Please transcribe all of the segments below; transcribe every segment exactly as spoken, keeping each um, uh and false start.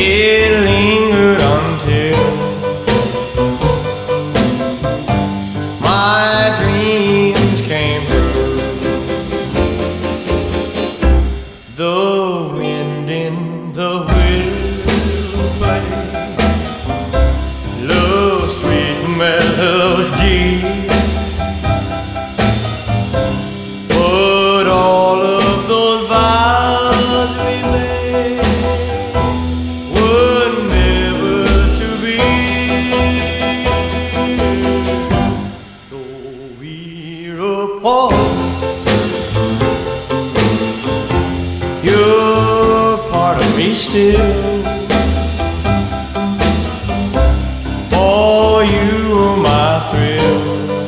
It lingered until my dreams came true. The wind in the willow play low sweet melody, but all of those vows we made were never to be. Though we're apart, you're part of me still. For you are my thrill.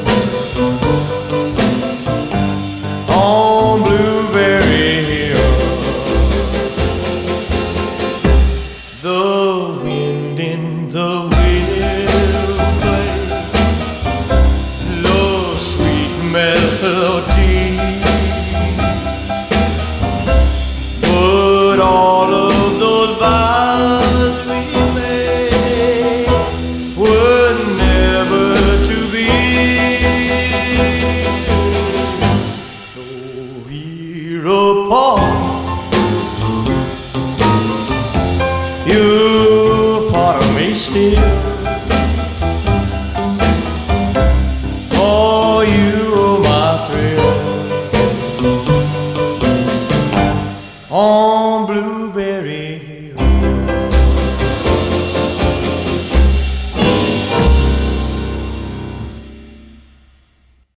On Blueberry Hill, the wind in the willow play low sweet melody, but all of those vows we made were never to be. Though we're apart, you're part of me still. For you are my thrill. On blue